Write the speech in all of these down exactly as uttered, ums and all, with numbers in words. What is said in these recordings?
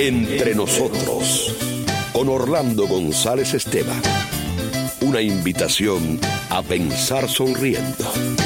Entre nosotros, con Orlando González Esteban. Una invitación a pensar sonriendo.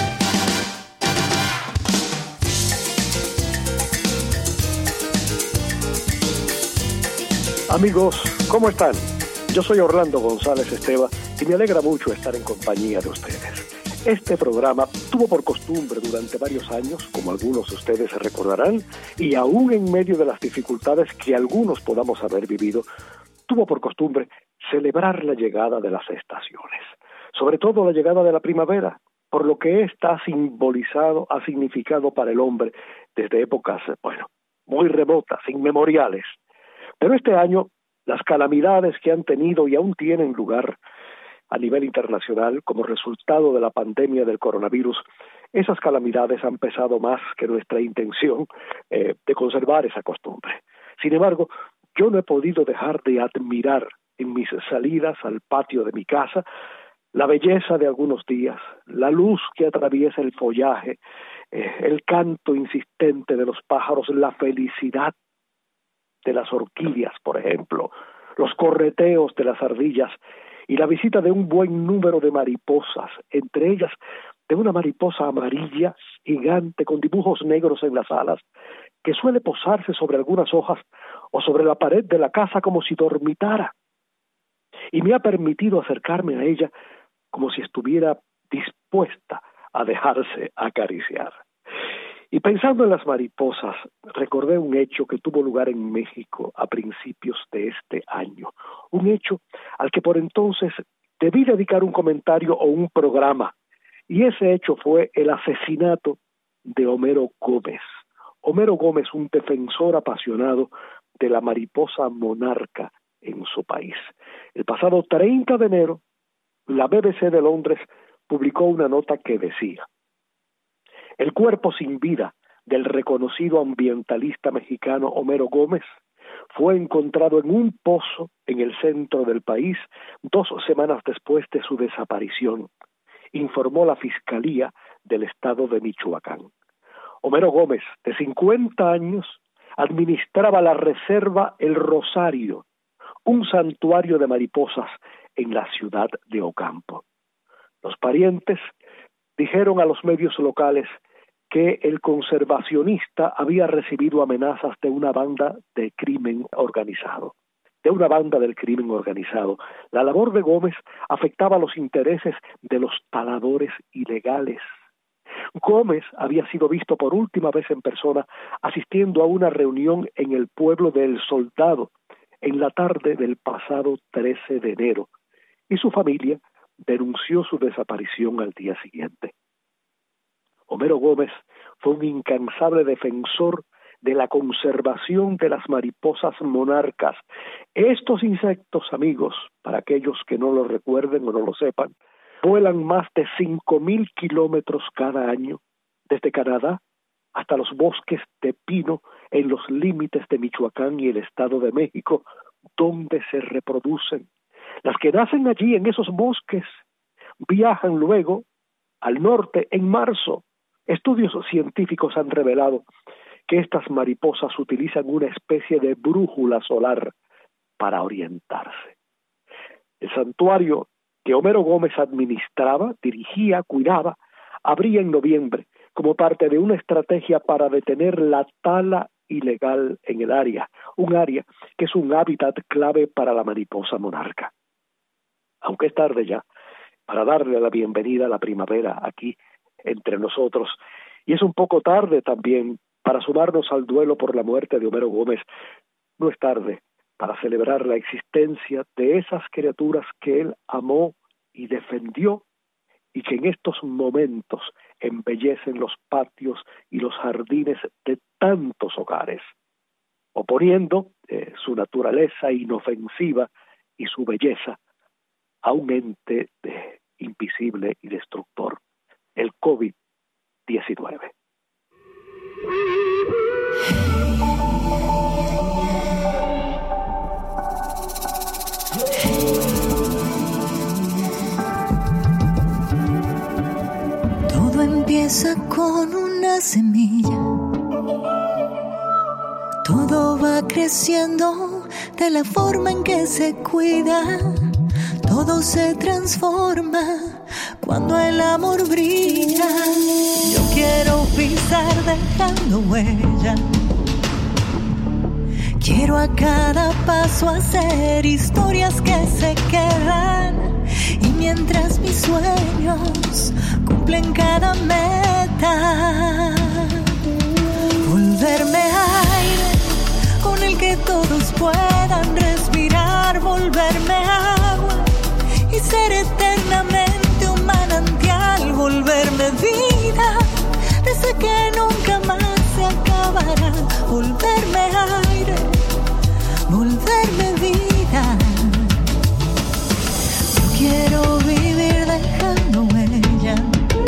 Amigos, ¿cómo están? Yo soy Orlando González Esteban y me alegra mucho estar en compañía de ustedes. Este programa tuvo por costumbre durante varios años, como algunos de ustedes se recordarán, y aún en medio de las dificultades que algunos podamos haber vivido, tuvo por costumbre celebrar la llegada de las estaciones, sobre todo la llegada de la primavera, por lo que ésta ha simbolizado, ha significado para el hombre desde épocas, bueno, muy remotas, inmemoriales. Pero este año, las calamidades que han tenido y aún tienen lugar a nivel internacional como resultado de la pandemia del coronavirus, esas calamidades han pesado más que nuestra intención eh, de conservar esa costumbre. Sin embargo, yo no he podido dejar de admirar en mis salidas al patio de mi casa la belleza de algunos días, la luz que atraviesa el follaje, eh, el canto insistente de los pájaros, la felicidad de las orquídeas, por ejemplo, los correteos de las ardillas y la visita de un buen número de mariposas, entre ellas de una mariposa amarilla gigante con dibujos negros en las alas, que suele posarse sobre algunas hojas o sobre la pared de la casa como si dormitara, y me ha permitido acercarme a ella como si estuviera dispuesta a dejarse acariciar. Y pensando en las mariposas, recordé un hecho que tuvo lugar en México a principios de este año. Un hecho al que por entonces debí dedicar un comentario o un programa. Y ese hecho fue el asesinato de Homero Gómez. Homero Gómez, un defensor apasionado de la mariposa monarca en su país. El pasado treinta de enero, la B B C de Londres publicó una nota que decía: el cuerpo sin vida del reconocido ambientalista mexicano Homero Gómez fue encontrado en un pozo en el centro del país dos semanas después de su desaparición, informó la Fiscalía del Estado de Michoacán. Homero Gómez, de cincuenta años, administraba la reserva El Rosario, un santuario de mariposas en la ciudad de Ocampo. Los parientes dijeron a los medios locales que el conservacionista había recibido amenazas de una banda de crimen organizado, de una banda del crimen organizado. La labor de Gómez afectaba los intereses de los taladores ilegales. Gómez había sido visto por última vez en persona asistiendo a una reunión en el pueblo de El Soldado en la tarde del pasado trece de enero, y su familia denunció su desaparición al día siguiente. Homero Gómez fue un incansable defensor de la conservación de las mariposas monarcas. Estos insectos, amigos, para aquellos que no lo recuerden o no lo sepan, vuelan más de cinco mil kilómetros cada año, desde Canadá hasta los bosques de pino en los límites de Michoacán y el Estado de México, donde se reproducen. Las que nacen allí en esos bosques viajan luego al norte en marzo. Estudios científicos han revelado que estas mariposas utilizan una especie de brújula solar para orientarse. El santuario que Homero Gómez administraba, dirigía, cuidaba, abría en noviembre como parte de una estrategia para detener la tala ilegal en el área, un área que es un hábitat clave para la mariposa monarca. Aunque es tarde ya para darle la bienvenida a la primavera aquí entre nosotros, y es un poco tarde también para sumarnos al duelo por la muerte de Homero Gómez, no es tarde para celebrar la existencia de esas criaturas que él amó y defendió y que en estos momentos embellecen los patios y los jardines de tantos hogares, oponiendo eh, su naturaleza inofensiva y su belleza a un ente de, invisible y destructor, el COVID diecinueve. Todo empieza con una semilla, Todo va creciendo de la forma en que se cuida. Todo se transforma cuando el amor brilla. Yo quiero pisar dejando huella. Quiero a cada paso hacer historias que se quedan. Y mientras mis sueños cumplen cada meta, volverme aire con el que todos puedan respirar. Volverme agua y ser eternamente un manantial. Volverme vida, desde que nunca más se acabará. Volverme aire, volverme vida. Yo quiero vivir dejando huella.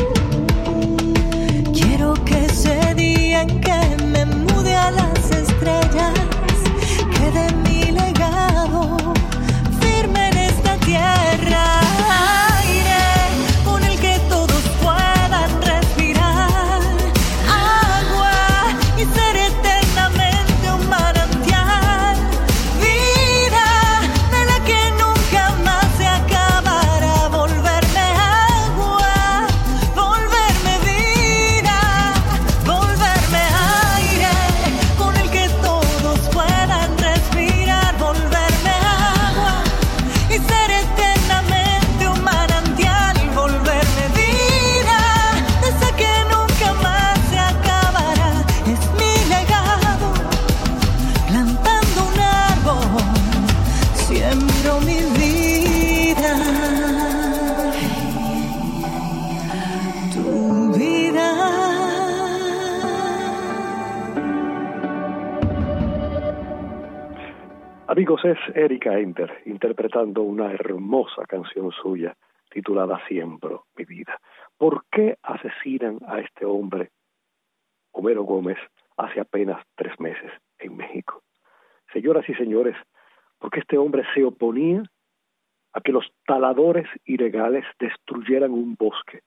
Quiero que ese día en que me mude a las estrellas quede mi legado firme en esta tierra. Aire con el que todos puedan respirar. Agua y ser eternamente un manantial. Vida de la que nunca más se acabará. Volverme agua, volverme vida, volverme aire con el que todos puedan respirar. Volverme agua y ser eternamente un manantial. Volverme vida, desde que nunca más se acabará. Es mi legado, plantando un árbol, siembro mi vida, tu vida. Amigos, es Erika Enter interpretando una hermosa canción suya titulada Siembro mi vida. ¿Por qué asesinan a este hombre, Homero Gómez, hace apenas tres meses en México? Señoras y señores, porque este hombre se oponía a que los taladores ilegales destruyeran un bosque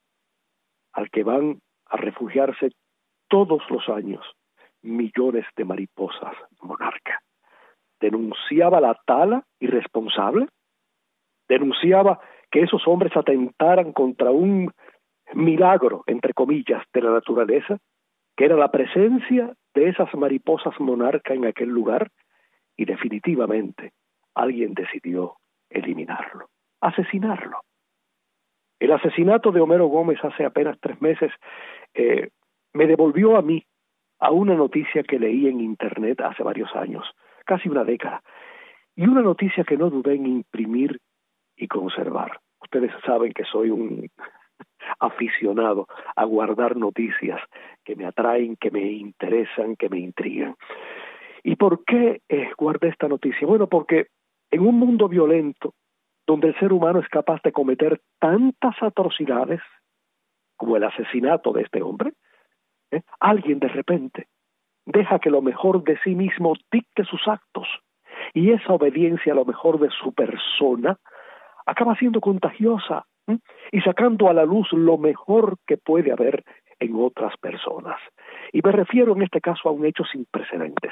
al que van a refugiarse todos los años millones de mariposas monarca. Denunciaba la tala irresponsable, denunciaba que esos hombres atentaran contra un milagro, entre comillas, de la naturaleza, que era la presencia de esas mariposas monarca en aquel lugar, y definitivamente alguien decidió eliminarlo, asesinarlo. El asesinato de Homero Gómez hace apenas tres meses eh, me devolvió a mí a una noticia que leí en internet hace varios años, casi una década, y una noticia que no dudé en imprimir y conservar. Ustedes saben que soy un aficionado a guardar noticias que me atraen, que me interesan, que me intrigan. ¿Y por qué eh, guardé esta noticia? Bueno, porque en un mundo violento, donde el ser humano es capaz de cometer tantas atrocidades como el asesinato de este hombre, ¿eh? alguien de repente deja que lo mejor de sí mismo dicte sus actos, y esa obediencia a lo mejor de su persona acaba siendo contagiosa, ¿eh? y sacando a la luz lo mejor que puede haber en otras personas. Y me refiero en este caso a un hecho sin precedentes.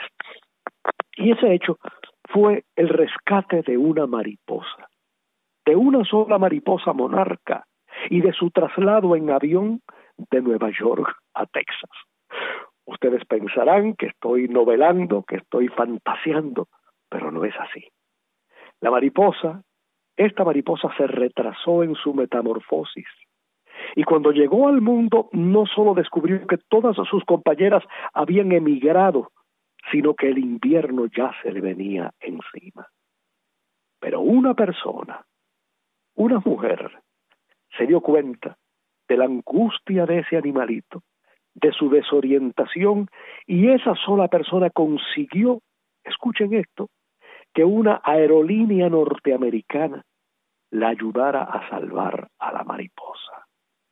Y ese hecho fue el rescate de una mariposa, de una sola mariposa monarca, y de su traslado en avión de Nueva York a Texas. Ustedes pensarán que estoy novelando, que estoy fantaseando, pero no es así. La mariposa, esta mariposa se retrasó en su metamorfosis, y cuando llegó al mundo no solo descubrió que todas sus compañeras habían emigrado, sino que el invierno ya se le venía encima. Pero una persona, una mujer, se dio cuenta de la angustia de ese animalito, de su desorientación, y esa sola persona consiguió, escuchen esto, que una aerolínea norteamericana la ayudara a salvar a la mariposa.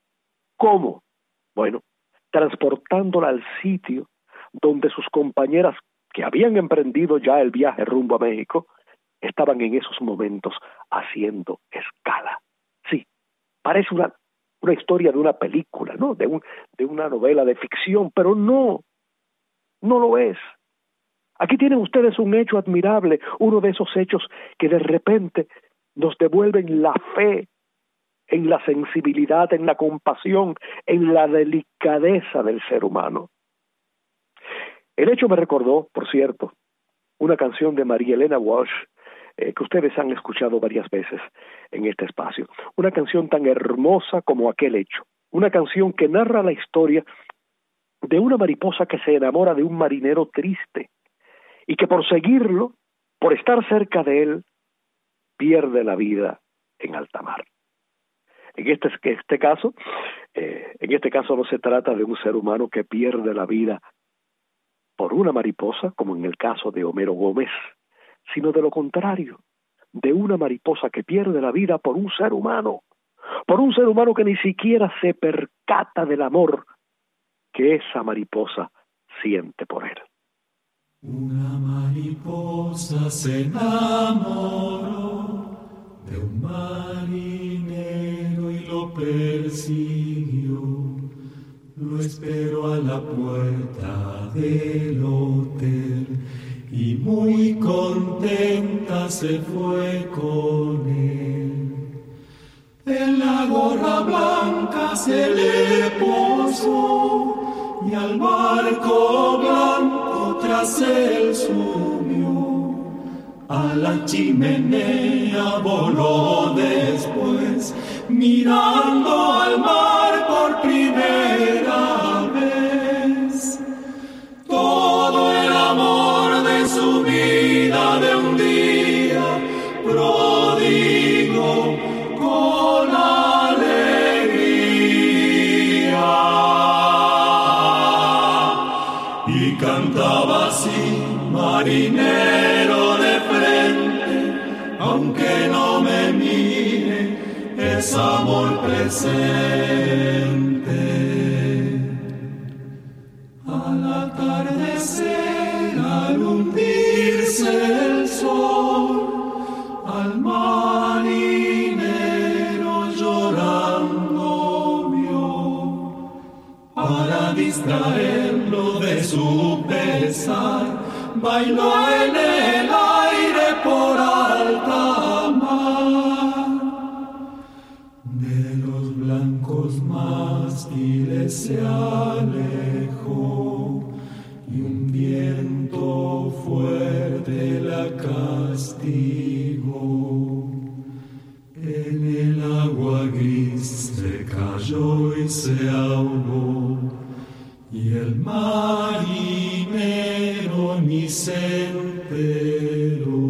¿Cómo? Bueno, transportándola al sitio donde sus compañeras, que habían emprendido ya el viaje rumbo a México, estaban en esos momentos haciendo escala. Sí, parece una, una historia de una película, ¿no? De, un, de una novela de ficción, pero no, no lo es. Aquí tienen ustedes un hecho admirable, uno de esos hechos que de repente nos devuelven la fe en la sensibilidad, en la compasión, en la delicadeza del ser humano. El hecho me recordó, por cierto, una canción de María Elena Walsh, eh, que ustedes han escuchado varias veces en este espacio. Una canción tan hermosa como aquel hecho. Una canción que narra la historia de una mariposa que se enamora de un marinero triste y que por seguirlo, por estar cerca de él, pierde la vida en alta mar. En este, este caso, eh, en este caso no se trata de un ser humano que pierde la vida por una mariposa, como en el caso de Homero Gómez, sino de lo contrario, de una mariposa que pierde la vida por un ser humano, por un ser humano que ni siquiera se percata del amor que esa mariposa siente por él. Una mariposa se enamoró de un marinero y lo persiguió. Lo esperó a la puerta del hotel y muy contenta se fue con él. En la gorra blanca se le posó y al barco blanco tras él subió. A la chimenea voló después, mirando al mar por primera vez. Todo el amor de su vida de un día prodigo con alegría. Y cantaba así, marinero de frente, aunque no me mire, es amor presente. Al atardecer, al hundirse el sol, al marinero llorando vio. Para distraerlo de su pesar, bailó en el aire por alta mar. De los blancos mástiles se alejó y un viento fuerte la castigó. En el agua gris se cayó y se ahogó y el marinero ni se enteró.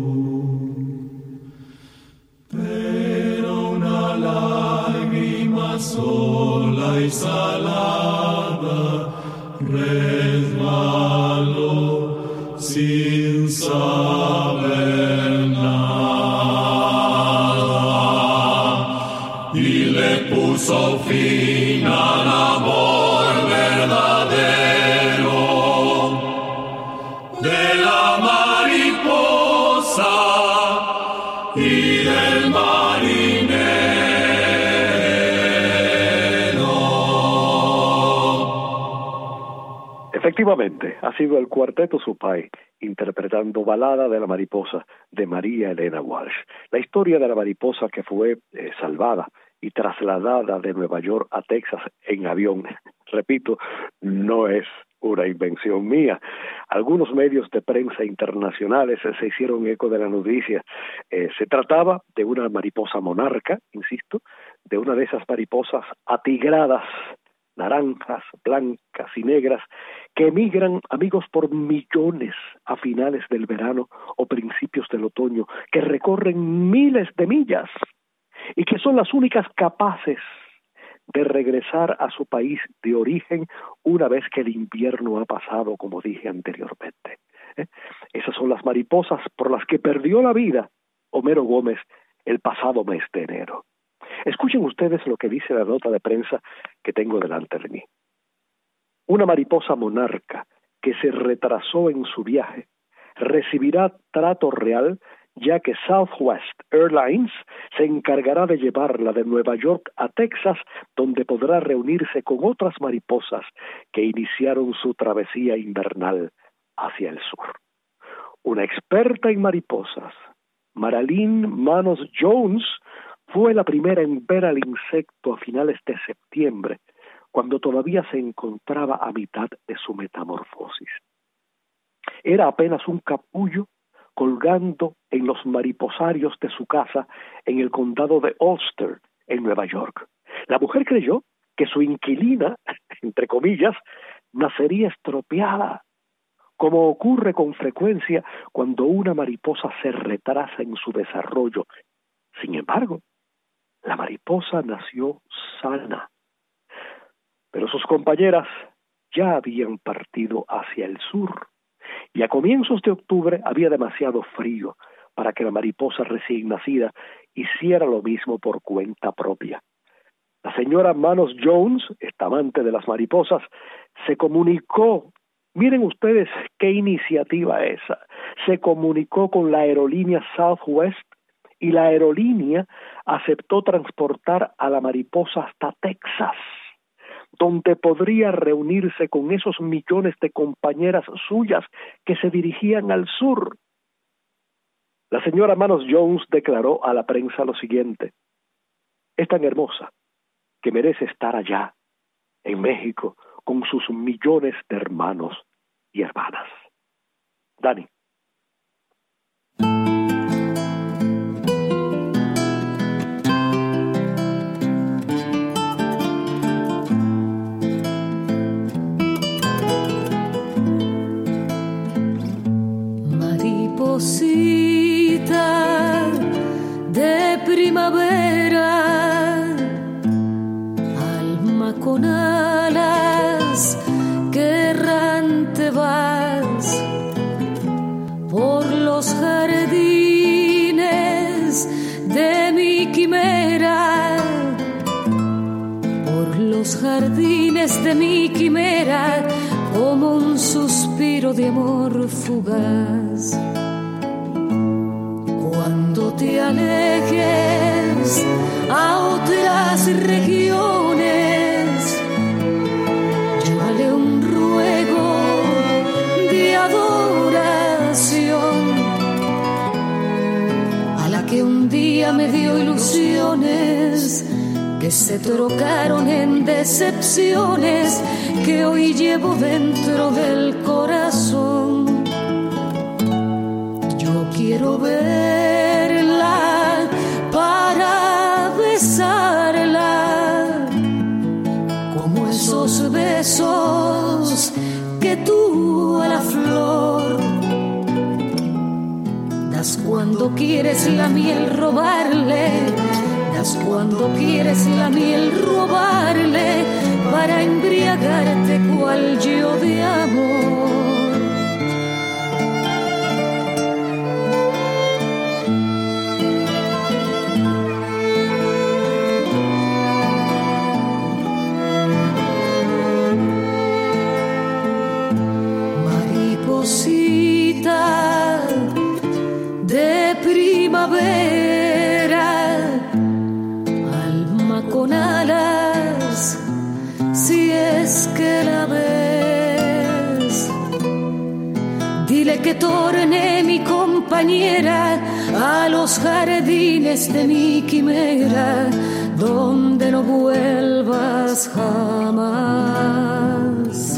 Pero una lágrima sola y salada resbaló sin saber nada y le puso fin al amor verdadero de la mariposa y del marinero. Efectivamente, ha sido el Cuarteto Supay interpretando Balada de la Mariposa de María Elena Walsh. La historia de la mariposa que fue eh, salvada y trasladada de Nueva York a Texas en avión, repito, no es una invención mía. Algunos medios de prensa internacionales se hicieron eco de la noticia. Eh, se trataba de una mariposa monarca, insisto, de una de esas mariposas atigradas, naranjas, blancas y negras, que emigran, amigos, por millones a finales del verano o principios del otoño, que recorren miles de millas y que son las únicas capaces de regresar a su país de origen una vez que el invierno ha pasado, como dije anteriormente. ¿Eh? Esas son las mariposas por las que perdió la vida Homero Gómez el pasado mes de enero. Escuchen ustedes lo que dice la nota de prensa que tengo delante de mí. Una mariposa monarca que se retrasó en su viaje recibirá trato real, ya que Southwest Airlines se encargará de llevarla de Nueva York a Texas, donde podrá reunirse con otras mariposas que iniciaron su travesía invernal hacia el sur. Una experta en mariposas, Marilyn Manos Jones, fue la primera en ver al insecto a finales de septiembre, cuando todavía se encontraba a mitad de su metamorfosis. Era apenas un capullo colgando en los mariposarios de su casa en el condado de Ulster, en Nueva York. La mujer creyó que su inquilina, entre comillas, nacería estropeada, como ocurre con frecuencia cuando una mariposa se retrasa en su desarrollo. Sin embargo, la mariposa nació sana, pero sus compañeras ya habían partido hacia el sur, y a comienzos de octubre había demasiado frío para que la mariposa recién nacida hiciera lo mismo por cuenta propia. La señora Manos Jones, esta amante de las mariposas, se comunicó, miren ustedes qué iniciativa esa, se comunicó con la aerolínea Southwest, y la aerolínea aceptó transportar a la mariposa hasta Texas, donde podría reunirse con esos millones de compañeras suyas que se dirigían al sur. La señora Manos Jones declaró a la prensa lo siguiente: es tan hermosa que merece estar allá, en México, con sus millones de hermanos y hermanas. Dani. Mariposita de primavera, alma con alas que errante vas por los jardines de mi quimera, por los jardines de mi quimera, como un suspiro de amor fugaz. Cuando te alejes a otras regiones, llévale un ruego de adoración a la que un día me dio ilusiones que se trocaron en decepciones que hoy llevo dentro del corazón. Yo quiero verla para besarla, como esos besos que tú a la flor das cuando quieres la miel robarle, das cuando quieres la miel robarle, para embriagarte cual yo de amor. Mariposita de primavera, alma con alas, si es que la ves, dile que torne mi compañera a los jardines de mi quimera, donde no vuelvas jamás.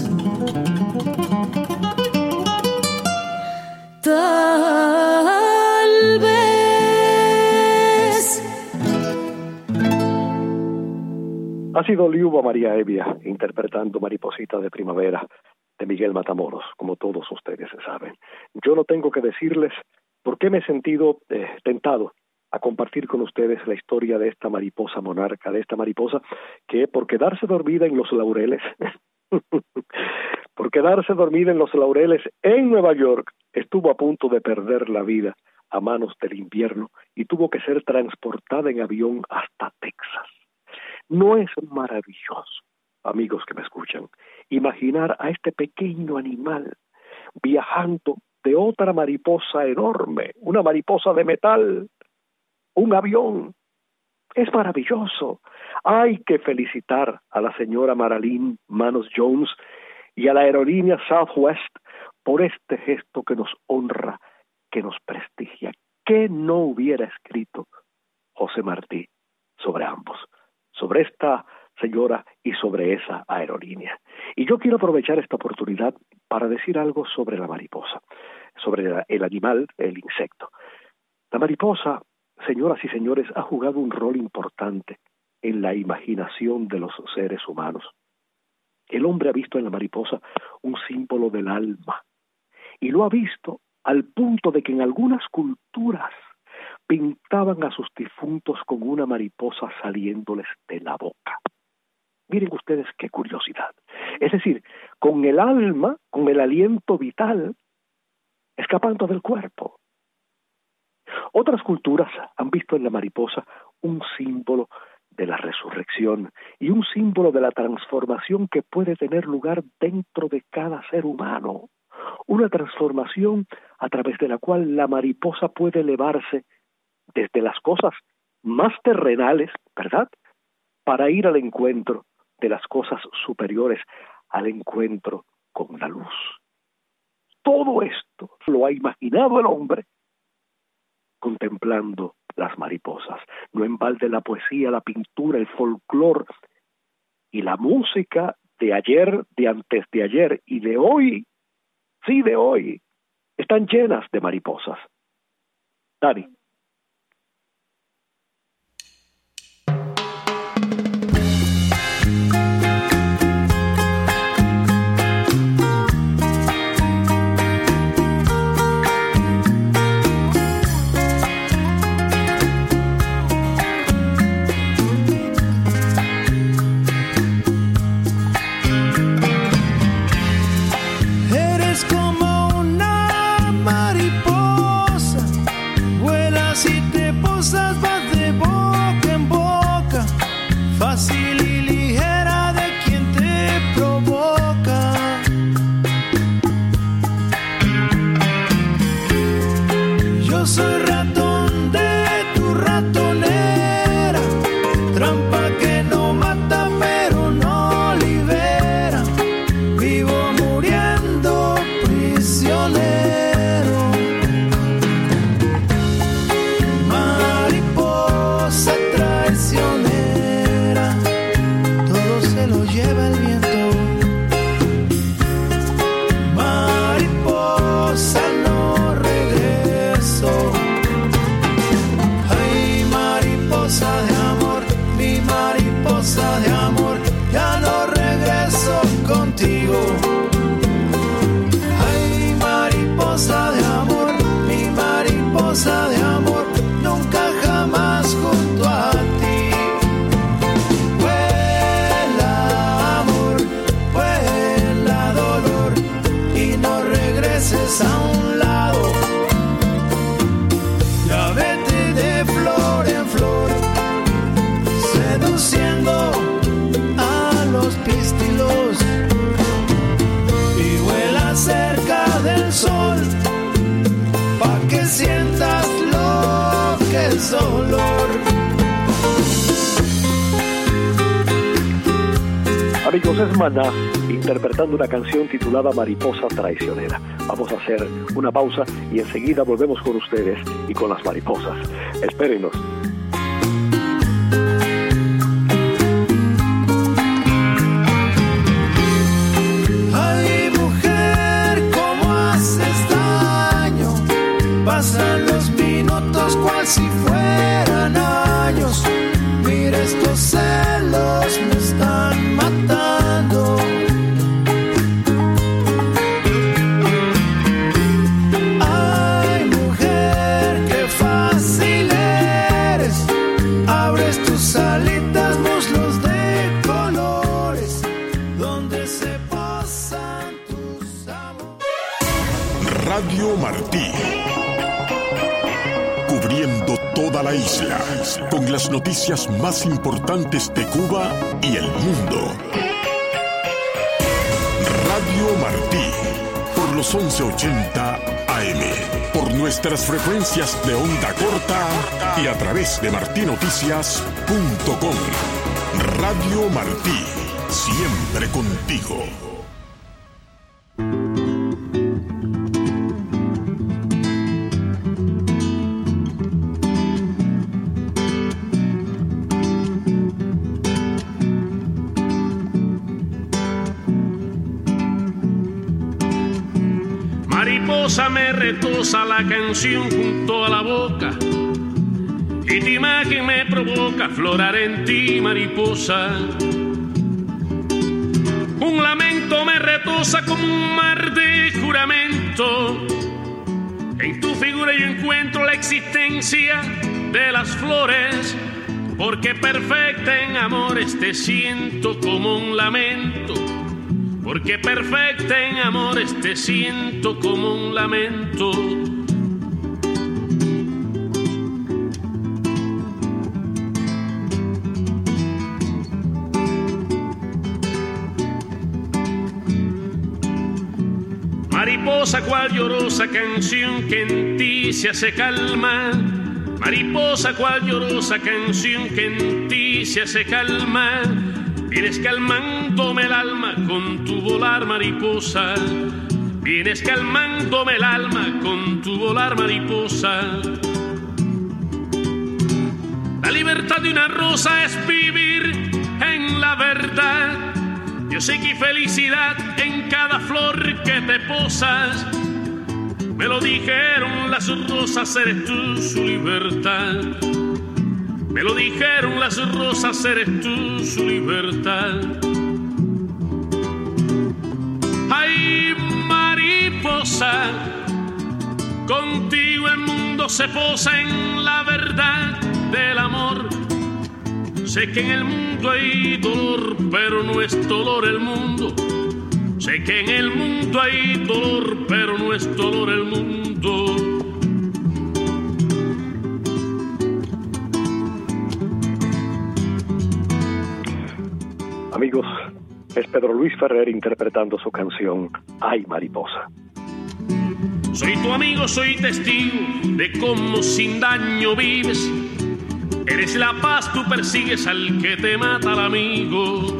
Tal vez. Ha sido Liuba María Evia interpretando Mariposita de Primavera de Miguel Matamoros, como todos ustedes saben. Yo no tengo que decirles por qué me he sentido eh, tentado a compartir con ustedes la historia de esta mariposa monarca, de esta mariposa que por quedarse dormida en los laureles, por quedarse dormida en los laureles en Nueva York, estuvo a punto de perder la vida a manos del invierno y tuvo que ser transportada en avión hasta Texas. ¿No es maravilloso, amigos que me escuchan, imaginar a este pequeño animal viajando de otra mariposa enorme, una mariposa de metal, un avión? Es maravilloso. Hay que felicitar a la señora Marilyn Manos Jones y a la aerolínea Southwest por este gesto que nos honra que nos prestigia. ¿Qué no hubiera escrito José Martí sobre ambos, sobre esta señora y sobre esa aerolínea? Y yo quiero aprovechar esta oportunidad para decir algo sobre la mariposa, sobre el animal, el insecto. La mariposa, señoras y señores, ha jugado un rol importante en la imaginación de los seres humanos. El hombre ha visto en la mariposa un símbolo del alma, y lo ha visto al punto de que en algunas culturas pintaban a sus difuntos con una mariposa saliéndoles de la boca. Miren ustedes qué curiosidad. Es decir, con el alma, con el aliento vital, escapando del cuerpo. Otras culturas han visto en la mariposa un símbolo de la resurrección y un símbolo de la transformación que puede tener lugar dentro de cada ser humano. Una transformación a través de la cual la mariposa puede elevarse desde las cosas más terrenales, ¿verdad?, para ir al encuentro de las cosas superiores, al encuentro con la luz. Todo esto lo ha imaginado el hombre contemplando las mariposas. No en balde la poesía, la pintura, el folclore y la música de ayer, de antes de ayer y de hoy, sí, de hoy, están llenas de mariposas. Dani. Amigos, es Maná interpretando una canción titulada Mariposa Traicionera. Vamos a hacer una pausa y enseguida volvemos con ustedes y con las mariposas. Espérenos. Ay, mujer, ¿cómo haces daño? Pasan los minutos cual si fueran años. Mira, estos celos me están matando. Ay, mujer, qué fácil eres. Abres tus alitas, muslos de colores, donde se pasan tus amores. Radio Martí, cubriendo toda la isla, con las noticias más importantes de Cuba y el mundo. Radio Martí, por los once ochenta A M, por nuestras frecuencias de onda corta y a través de martinoticias punto com. Radio Martí, siempre contigo. Mariposa me retosa la canción junto a la boca y tu imagen me provoca aflorar en ti, mariposa. Un lamento me retosa como un mar de juramento. En tu figura yo encuentro la existencia de las flores, porque perfecta en amores te siento como un lamento. Porque perfecta en amores te siento como un lamento. Mariposa, cual llorosa canción que en ti se hace calma. Mariposa, cual llorosa canción que en ti se hace calma. Vienes calmándome el alma con tu volar, mariposa. Vienes calmándome el alma con tu volar, mariposa. La libertad de una rosa es vivir en la verdad. Yo sé que hay felicidad en cada flor que te posas. Me lo dijeron las rosas, eres tú su libertad. Me lo dijeron las rosas, eres tú su libertad. Ay, mariposa, contigo el mundo se posa en la verdad del amor. Sé que en el mundo hay dolor, pero no es dolor el mundo. Sé que en el mundo hay dolor, pero no es dolor el mundo. Amigos, es Pedro Luis Ferrer interpretando su canción Ay, mariposa. Soy tu amigo, soy testigo de cómo sin daño vives. Eres la paz, tú persigues al que te mata al amigo.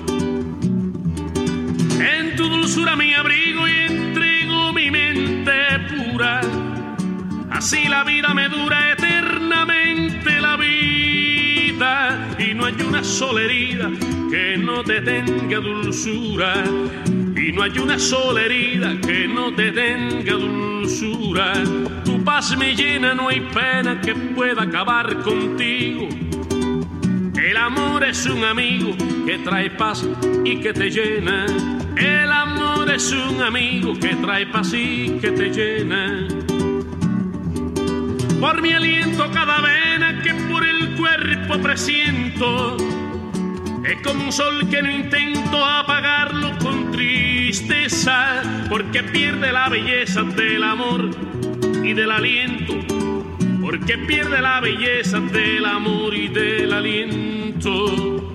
En tu dulzura me abrigo y entrego mi mente pura. Así la vida me dura eternamente la vida. Y no hay una sola herida que no te tenga dulzura. Y no hay una sola herida que no te tenga dulzura. Tu paz me llena, no hay pena que pueda acabar contigo. El amor es un amigo que trae paz y que te llena. El amor es un amigo que trae paz y que te llena. Por mi aliento cada vena que por el cuerpo presiento, es como un sol que no intento apagarlo con tristeza, porque pierde la belleza del amor y del aliento. Porque pierde la belleza del amor y del aliento.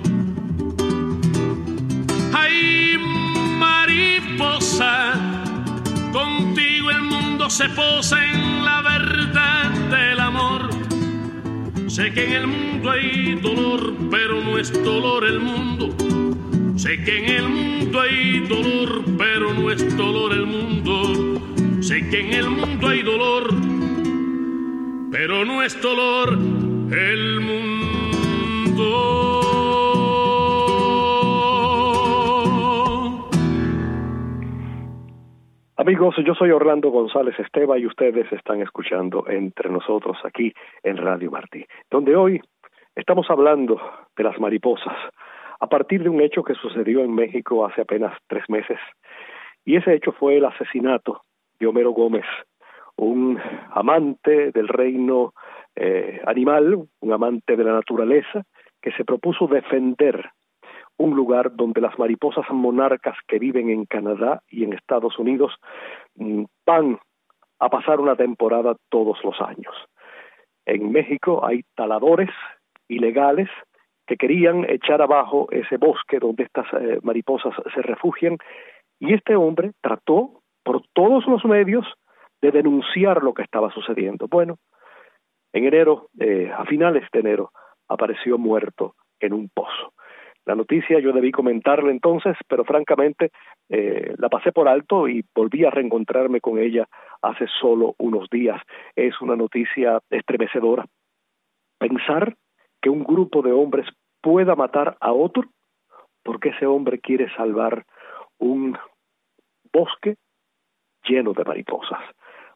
Ay, mariposa, contigo el mundo se posa en la verdad del amor. Sé que en el mundo hay dolor, pero no es dolor el mundo. Sé que en el mundo hay dolor, pero no es dolor el mundo. Sé que en el mundo hay dolor, pero no es dolor el mundo. Amigos, yo soy Orlando González Esteva y ustedes están escuchando Entre Nosotros aquí en Radio Martí, donde hoy estamos hablando de las mariposas a partir de un hecho que sucedió en México hace apenas tres meses. Y ese hecho fue el asesinato de Homero Gómez, un amante del reino eh, animal, un amante de la naturaleza, que se propuso defender un lugar donde las mariposas monarcas que viven en Canadá y en Estados Unidos mmm, van a pasar una temporada todos los años. En México hay taladores ilegales que querían echar abajo ese bosque donde estas eh, mariposas se refugian, y este hombre trató por todos los medios de denunciar lo que estaba sucediendo. Bueno, en enero, eh, a finales de enero, apareció muerto en un pozo. La noticia yo debí comentarla entonces, pero francamente eh, la pasé por alto y volví a reencontrarme con ella hace solo unos días. Es una noticia estremecedora. Pensar que un grupo de hombres pueda matar a otro porque ese hombre quiere salvar un bosque lleno de mariposas.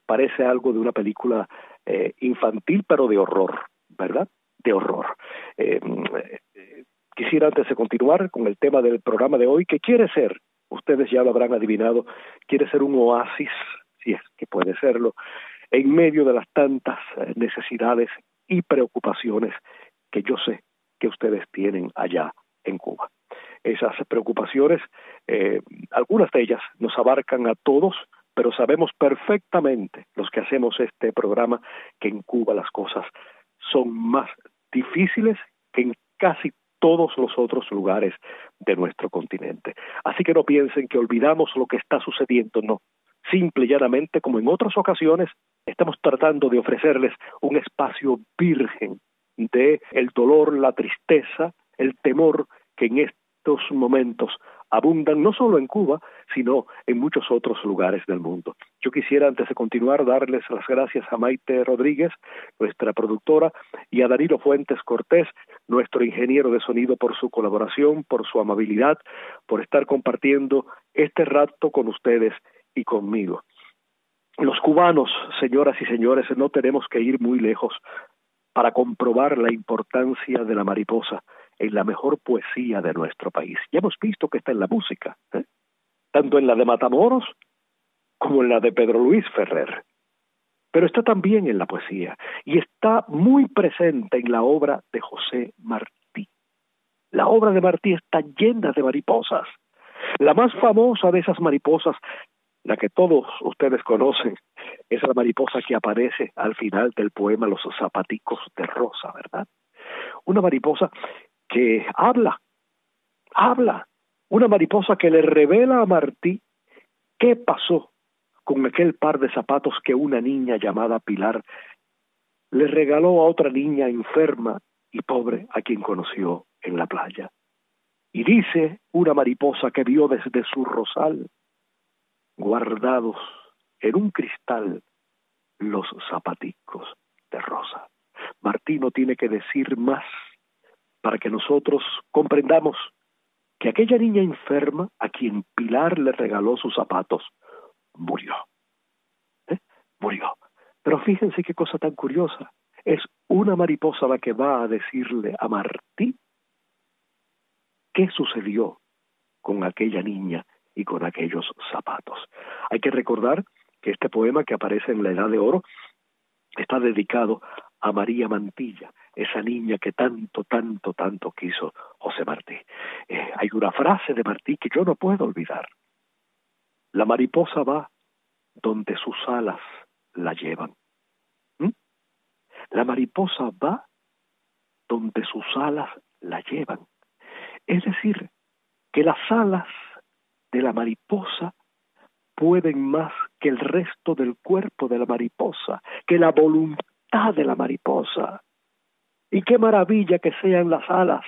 parece algo de una película eh, infantil, pero de horror, ¿verdad? De horror. Eh, eh, quisiera, antes de continuar con el tema del programa de hoy, que quiere ser, ustedes ya lo habrán adivinado, quiere ser un oasis, si es que puede serlo, en medio de las tantas necesidades y preocupaciones que yo sé que ustedes tienen allá en Cuba. Esas preocupaciones, eh, algunas de ellas nos abarcan a todos, pero sabemos perfectamente, los que hacemos este programa, que en Cuba las cosas son más difíciles que en casi todos los otros lugares de nuestro continente. Así que no piensen que olvidamos lo que está sucediendo, no. Simple y llanamente, como en otras ocasiones, estamos tratando de ofrecerles un espacio virgen de el dolor, la tristeza, el temor que en estos momentos abundan no solo en Cuba, sino en muchos otros lugares del mundo. Yo quisiera, antes de continuar, darles las gracias a Maite Rodríguez, nuestra productora, y a Danilo Fuentes Cortés, nuestro ingeniero de sonido, por su colaboración, por su amabilidad, por estar compartiendo este rato con ustedes y conmigo. Los cubanos, señoras y señores, no tenemos que ir muy lejos para comprobar la importancia de la mariposa en la mejor poesía de nuestro país. Ya hemos visto que está en la música, ¿eh? tanto en la de Matamoros como en la de Pedro Luis Ferrer. Pero está también en la poesía y está muy presente en la obra de José Martí. La obra de Martí está llena de mariposas. La más famosa de esas mariposas, la que todos ustedes conocen, es la mariposa que aparece al final del poema Los zapaticos de rosa, ¿verdad? Una mariposa que habla, habla, una mariposa que le revela a Martí qué pasó con aquel par de zapatos que una niña llamada Pilar le regaló a otra niña enferma y pobre a quien conoció en la playa. Y dice una mariposa que vio desde su rosal, guardados en un cristal, los zapaticos de rosa. Martí no tiene que decir más para que nosotros comprendamos que aquella niña enferma a quien Pilar le regaló sus zapatos murió. ¿Eh? Murió. Pero fíjense qué cosa tan curiosa. Es una mariposa la que va a decirle a Martí qué sucedió con aquella niña y con aquellos zapatos. Hay que recordar que este poema, que aparece en la Edad de Oro, está dedicado a María Mantilla, esa niña que tanto, tanto, tanto quiso José Martí. Eh, hay una frase de Martí que yo no puedo olvidar. La mariposa va donde sus alas la llevan. ¿Mm? La mariposa va donde sus alas la llevan. Es decir, que las alas de la mariposa pueden más que el resto del cuerpo de la mariposa, que la voluntad de la mariposa. Y qué maravilla que sean las alas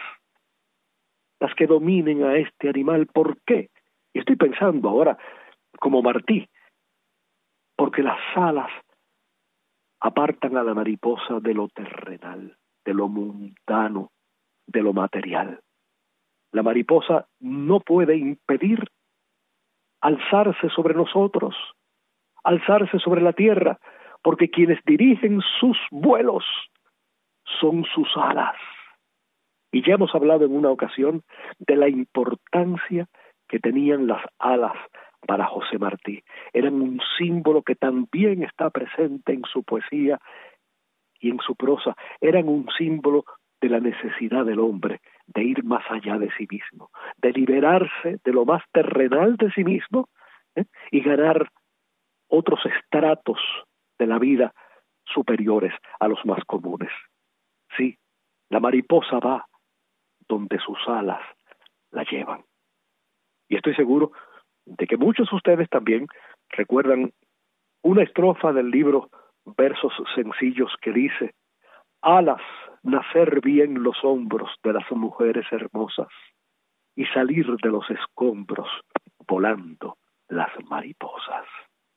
las que dominen a este animal. ¿Por qué? Y estoy pensando ahora como Martí, porque las alas apartan a la mariposa de lo terrenal, de lo mundano, de lo material. La mariposa no puede impedir alzarse sobre nosotros, alzarse sobre la tierra, porque quienes dirigen sus vuelos son sus alas. Y ya hemos hablado en una ocasión de la importancia que tenían las alas para José Martí. Eran un símbolo que también está presente en su poesía y en su prosa. Eran un símbolo de la necesidad del hombre de ir más allá de sí mismo, de liberarse de lo más terrenal de sí mismo, ¿eh? y ganar otros estratos de la vida superiores a los más comunes. Sí, la mariposa va donde sus alas la llevan. Y estoy seguro de que muchos de ustedes también recuerdan una estrofa del libro Versos Sencillos que dice: alas, nacer bien los hombros de las mujeres hermosas y salir de los escombros volando las mariposas.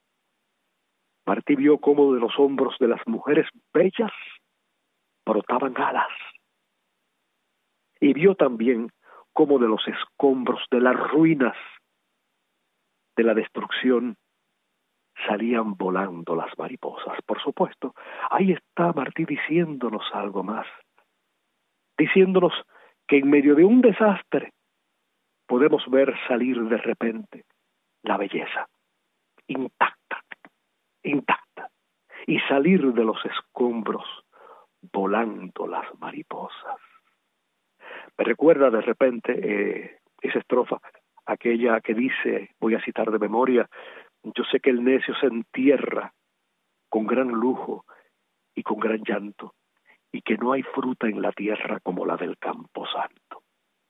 Martí vio cómo de los hombros de las mujeres bellas brotaban alas, y vio también cómo de los escombros, de las ruinas, de la destrucción, salían volando las mariposas. Por supuesto, ahí está Martí diciéndonos algo más, diciéndonos que en medio de un desastre podemos ver salir de repente la belleza, intacta, intacta, y salir de los escombros volando las mariposas. Me recuerda de repente eh, esa estrofa, aquella que dice, voy a citar de memoria, yo sé que el necio se entierra con gran lujo y con gran llanto, y que no hay fruta en la tierra como la del camposanto.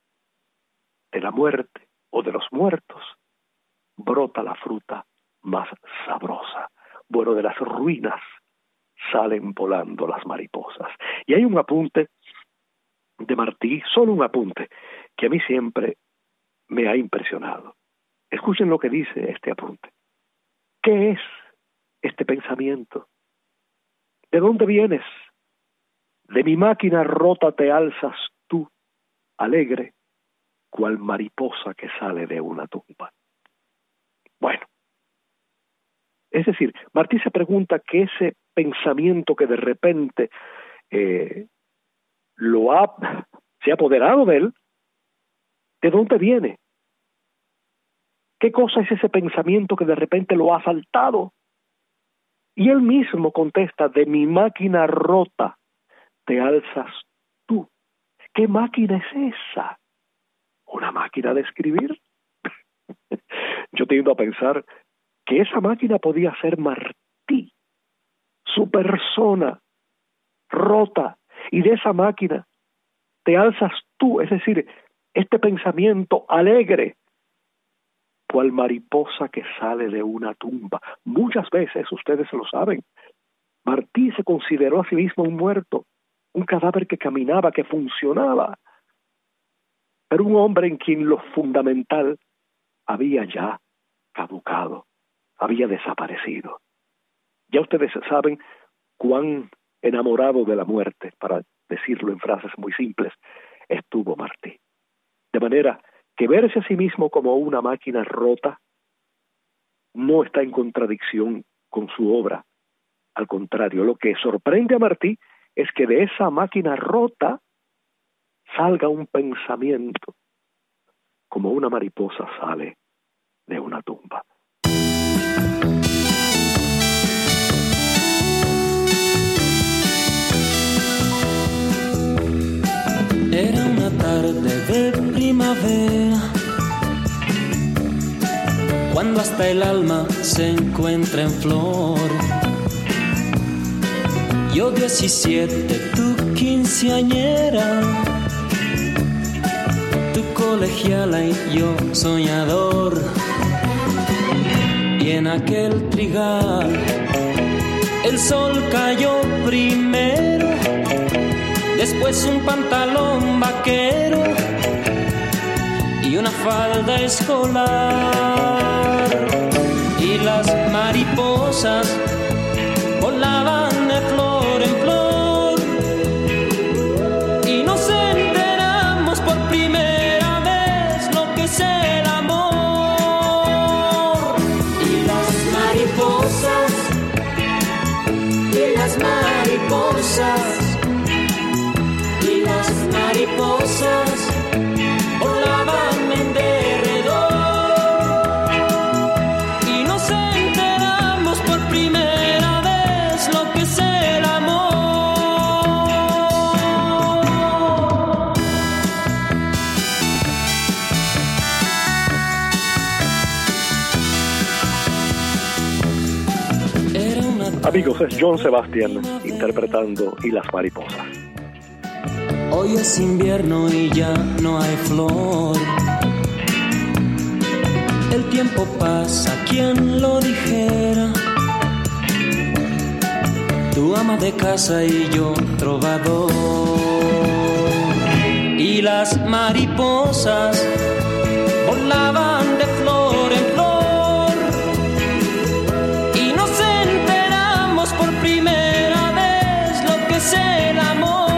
De la muerte o de los muertos brota la fruta más sabrosa. Bueno, de las ruinas salen volando las mariposas. Y hay un apunte de Martí, solo un apunte, que a mí siempre me ha impresionado. Escuchen lo que dice este apunte. ¿Qué es este pensamiento? ¿De dónde vienes? De mi máquina rota te alzas tú, alegre, cual mariposa que sale de una tumba. Bueno, es decir, Martí se pregunta que ese pensamiento que de repente eh, lo ha, se ha apoderado de él, ¿de dónde viene? ¿Qué cosa es ese pensamiento que de repente lo ha asaltado? Y él mismo contesta, de mi máquina rota te alzas tú. ¿Qué máquina es esa? ¿Una máquina de escribir? Yo tiendo a pensar que esa máquina podía ser Martí, su persona rota, y de esa máquina te alzas tú, es decir, este pensamiento alegre, cual mariposa que sale de una tumba. Muchas veces, ustedes lo saben, Martí se consideró a sí mismo un muerto, un cadáver que caminaba, que funcionaba, pero un hombre en quien lo fundamental había ya caducado, había desaparecido. Ya ustedes saben cuán enamorado de la muerte, para decirlo en frases muy simples, estuvo Martí. De manera que verse a sí mismo como una máquina rota no está en contradicción con su obra. Al contrario, lo que sorprende a Martí es que de esa máquina rota salga un pensamiento, como una mariposa sale de una tumba. Era una tarde de primavera, cuando hasta el alma se encuentra en flor. Yo diecisiete, tú quinceañera, tú colegiala y yo soñador. Y en aquel trigal el sol cayó primero, después un pantalón vaquero y una falda escolar. Y las mariposas volaban de flor en flor, y nos enteramos por primera vez lo que es el amor. Y las mariposas, y las mariposas, y las mariposas volaban en derredor, y nos enteramos por primera vez lo que es el amor. Era una... Amigos, es John Sebastian interpretando Y las mariposas. Hoy es invierno y ya no hay flor. El tiempo pasa, ¿quién lo dijera? Tu ama de casa y yo trovador. Y las mariposas volaban de flor en flor, y nos enteramos por primera vez lo que es el amor.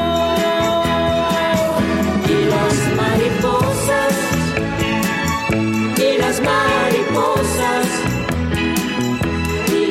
Mariposas, y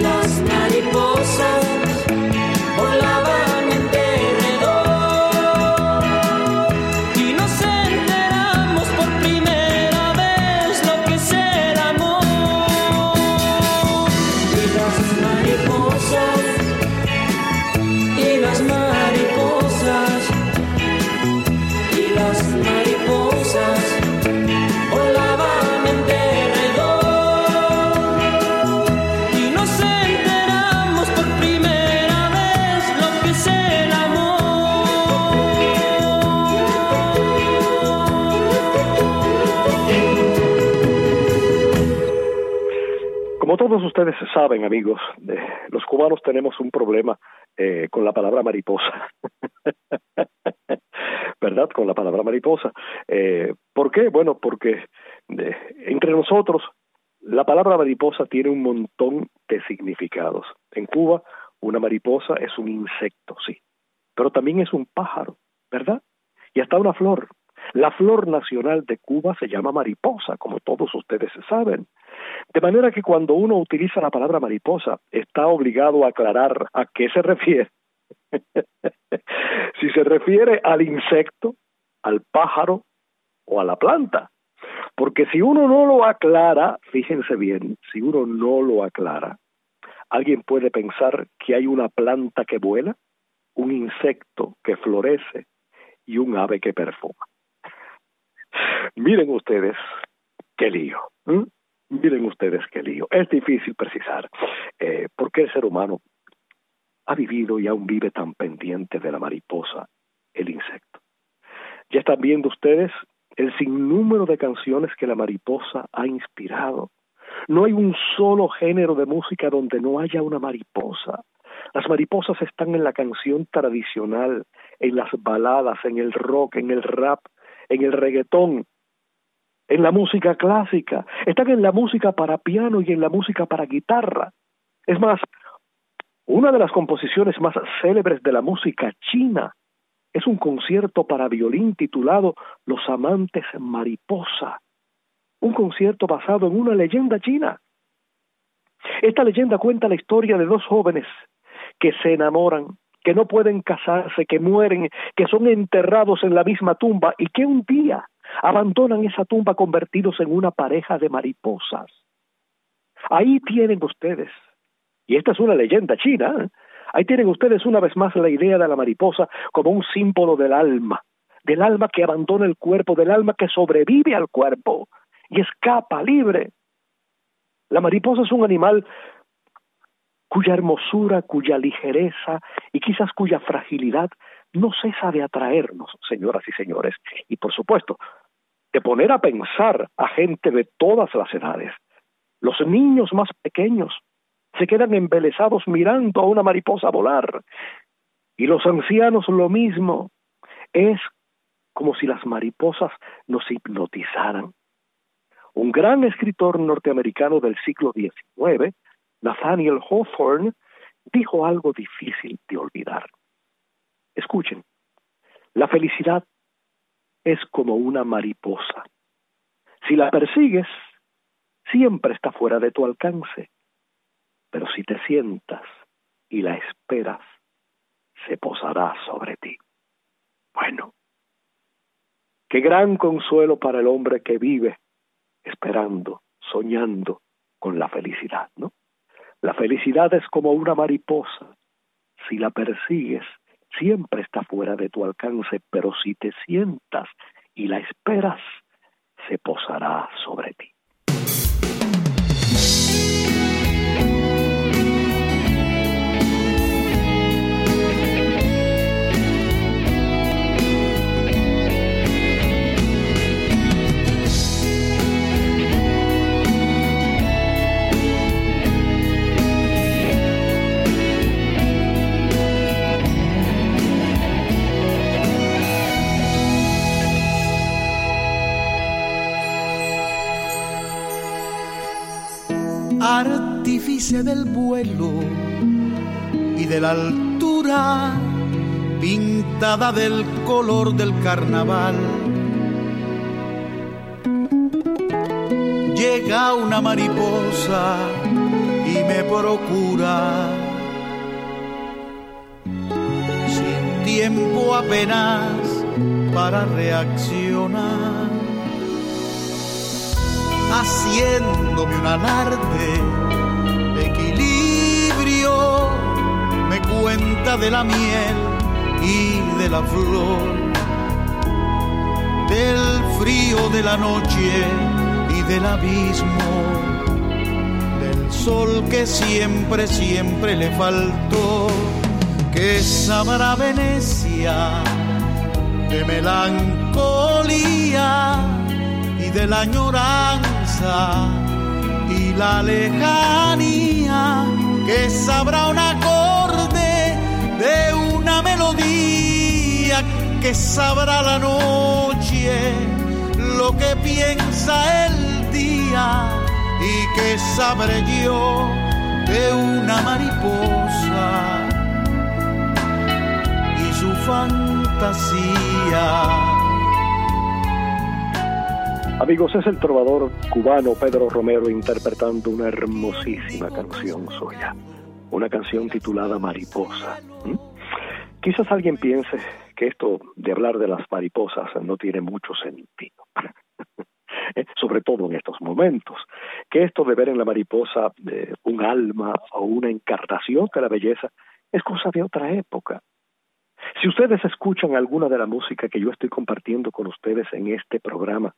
Como todos ustedes saben, amigos, eh, los cubanos tenemos un problema eh, con la palabra mariposa. ¿Verdad? Con la palabra mariposa. Eh, ¿Por qué? Bueno, porque eh, entre nosotros la palabra mariposa tiene un montón de significados. En Cuba, una mariposa es un insecto, sí, pero también es un pájaro, ¿verdad? Y hasta una flor. La flor nacional de Cuba se llama mariposa, como todos ustedes saben. De manera que cuando uno utiliza la palabra mariposa, está obligado a aclarar a qué se refiere. Si se refiere al insecto, al pájaro o a la planta. Porque si uno no lo aclara, fíjense bien, si uno no lo aclara, alguien puede pensar que hay una planta que vuela, un insecto que florece y un ave que perfuma. Miren ustedes qué lío. ¿eh? Miren ustedes qué lío. Es difícil precisar eh, por qué el ser humano ha vivido y aún vive tan pendiente de la mariposa, el insecto. Ya están viendo ustedes el sinnúmero de canciones que la mariposa ha inspirado. No hay un solo género de música donde no haya una mariposa. Las mariposas están en la canción tradicional, en las baladas, en el rock, en el rap, en el reggaetón, en la música clásica, están en la música para piano y en la música para guitarra. Es más, una de las composiciones más célebres de la música china es un concierto para violín titulado Los Amantes Mariposa, un concierto basado en una leyenda china. Esta leyenda cuenta la historia de dos jóvenes que se enamoran, que no pueden casarse, que mueren, que son enterrados en la misma tumba y que un día abandonan esa tumba convertidos en una pareja de mariposas. Ahí tienen ustedes, y esta es una leyenda china, ¿eh? Ahí tienen ustedes una vez más la idea de la mariposa como un símbolo del alma, del alma que abandona el cuerpo, del alma que sobrevive al cuerpo y escapa libre. La mariposa es un animal cuya hermosura, cuya ligereza y quizás cuya fragilidad no cesa de atraernos, señoras y señores, y por supuesto, de poner a pensar a gente de todas las edades. Los niños más pequeños se quedan embelesados mirando a una mariposa volar, y los ancianos lo mismo. Es como si las mariposas nos hipnotizaran. Un gran escritor norteamericano del siglo diecinueve, Nathaniel Hawthorne, dijo algo difícil de olvidar. Escuchen, la felicidad es como una mariposa. Si la persigues, siempre está fuera de tu alcance. Pero si te sientas y la esperas, se posará sobre ti. Bueno, qué gran consuelo para el hombre que vive esperando, soñando con la felicidad, ¿no? La felicidad es como una mariposa. Si la persigues, siempre está fuera de tu alcance, pero si te sientas y la esperas, se posará sobre ti. Artífice del vuelo y de la altura, pintada del color del carnaval, llega una mariposa y me procura, sin tiempo apenas para reaccionar, haciéndome un alarde de equilibrio, me cuenta de la miel y de la flor, del frío de la noche y del abismo, del sol que siempre, siempre le faltó. Que sabrá Venecia de melancolía y de la añoranza y la lejanía que sabrá un acorde de una melodía, que sabrá la noche lo que piensa el día, y que sabré yo de una mariposa y su fantasía. Amigos, es el trovador cubano Pedro Romero interpretando una hermosísima canción suya, una canción titulada Mariposa. ¿Mm? Quizás alguien piense que esto de hablar de las mariposas no tiene mucho sentido, sobre todo en estos momentos, que esto de ver en la mariposa eh, un alma o una encarnación de la belleza es cosa de otra época. Si ustedes escuchan alguna de la música que yo estoy compartiendo con ustedes en este programa,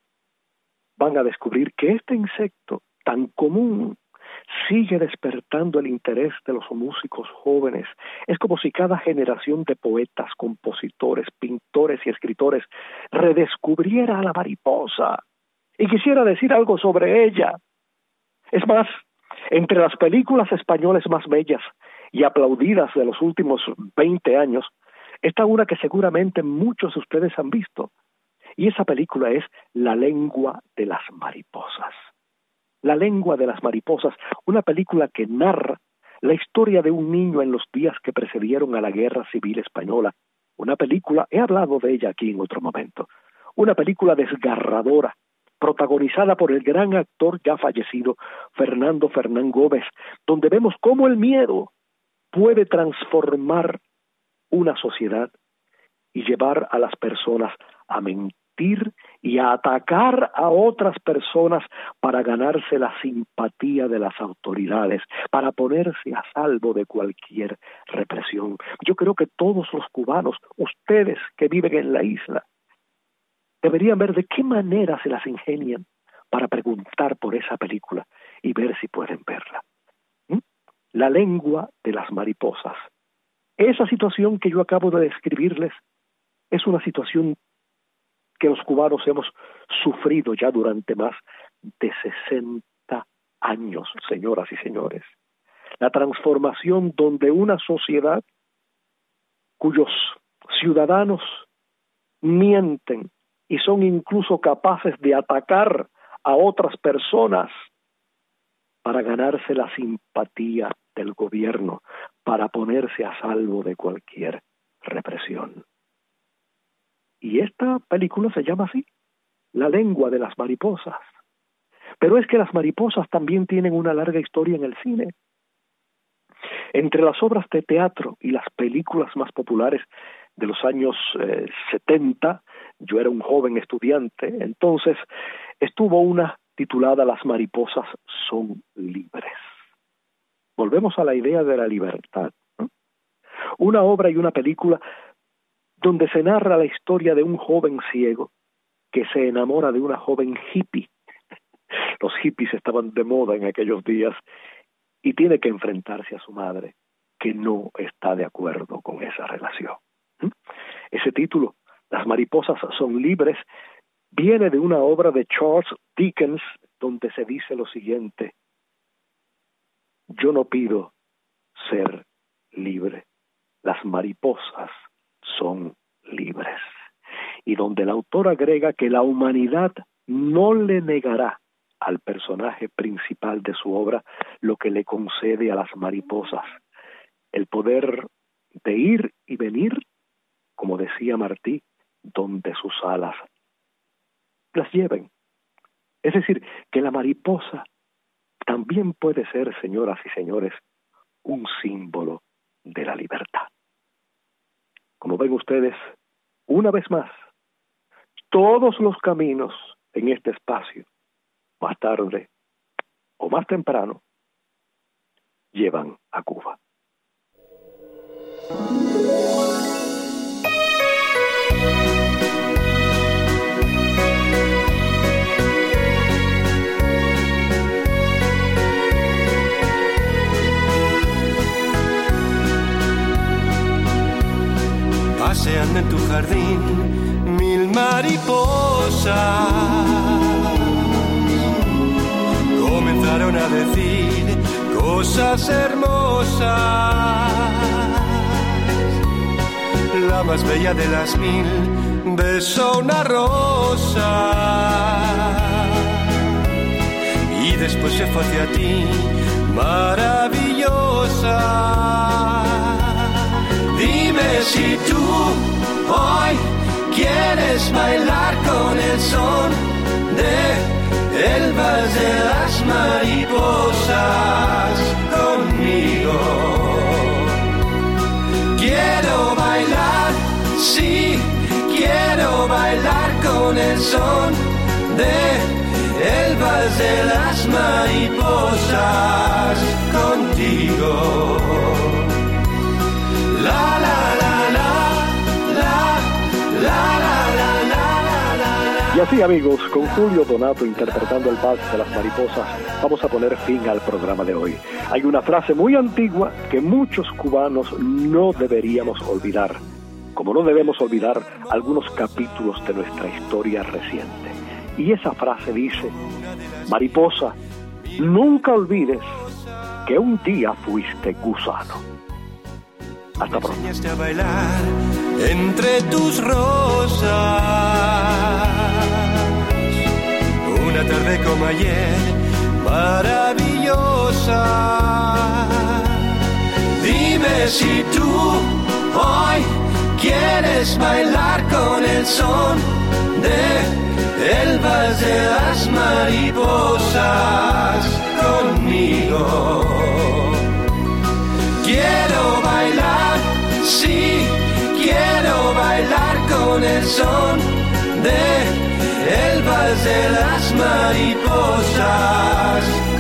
van a descubrir que este insecto tan común sigue despertando el interés de los músicos jóvenes. Es como si cada generación de poetas, compositores, pintores y escritores redescubriera a la mariposa y quisiera decir algo sobre ella. Es más, entre las películas españolas más bellas y aplaudidas de los últimos veinte años, está una que seguramente muchos de ustedes han visto, y esa película es La lengua de las mariposas. La lengua de las mariposas, una película que narra la historia de un niño en los días que precedieron a la Guerra Civil Española. Una película, he hablado de ella aquí en otro momento, una película desgarradora, protagonizada por el gran actor ya fallecido Fernando Fernán Gómez, donde vemos cómo el miedo puede transformar una sociedad y llevar a las personas a mentir y a atacar a otras personas para ganarse la simpatía de las autoridades, para ponerse a salvo de cualquier represión. Yo creo que todos los cubanos, ustedes que viven en la isla, deberían ver de qué manera se las ingenian para preguntar por esa película y ver si pueden verla. ¿Mm? La lengua de las mariposas. Esa situación que yo acabo de describirles es una situación que los cubanos hemos sufrido ya durante más de sesenta años, señoras y señores. La transformación donde una sociedad cuyos ciudadanos mienten y son incluso capaces de atacar a otras personas para ganarse la simpatía del gobierno, para ponerse a salvo de cualquier represión. Y esta película se llama así, La lengua de las mariposas. Pero es que las mariposas también tienen una larga historia en el cine. Entre las obras de teatro y las películas más populares de los años eh, setenta, yo era un joven estudiante, entonces estuvo una titulada Las mariposas son libres. Volvemos a la idea de la libertad, ¿no? Una obra y una película donde se narra la historia de un joven ciego que se enamora de una joven hippie. Los hippies estaban de moda en aquellos días y tiene que enfrentarse a su madre, que no está de acuerdo con esa relación. ¿Mm? Ese título, Las mariposas son libres, viene de una obra de Charles Dickens donde se dice lo siguiente: yo no pido ser libre, las mariposas son libres. Y donde el autor agrega que la humanidad no le negará al personaje principal de su obra lo que le concede a las mariposas, el poder de ir y venir, como decía Martí, donde sus alas las lleven. Es decir, que la mariposa también puede ser, señoras y señores, un símbolo de la libertad. Como ven ustedes, una vez más, todos los caminos en este espacio, más tarde o más temprano, llevan a Cuba. Paseando en tu jardín mil mariposas, comenzaron empezaron a decir cosas hermosas. La más bella de las mil besó una rosa y después se fue hacia ti, maravillosa. Dime si tú hoy quieres bailar con el son de el vals de las mariposas conmigo. Quiero bailar, sí, quiero bailar con el son de el vals de las mariposas contigo. La la la la la la la la la la. Y así, amigos, con Julio Donato interpretando el vals de las mariposas, vamos a poner fin al programa de hoy. Hay una frase muy antigua que muchos cubanos no deberíamos olvidar, como no debemos olvidar algunos capítulos de nuestra historia reciente. Y esa frase dice: mariposa, nunca olvides que un día fuiste gusano. Hasta pronto. Me enseñaste a bailar entre tus rosas. Una tarde como ayer, maravillosa. Dime si tú hoy quieres bailar con el son de el vals de las mariposas conmigo. Quiero bailar, sí, quiero bailar con el son de el vals de las mariposas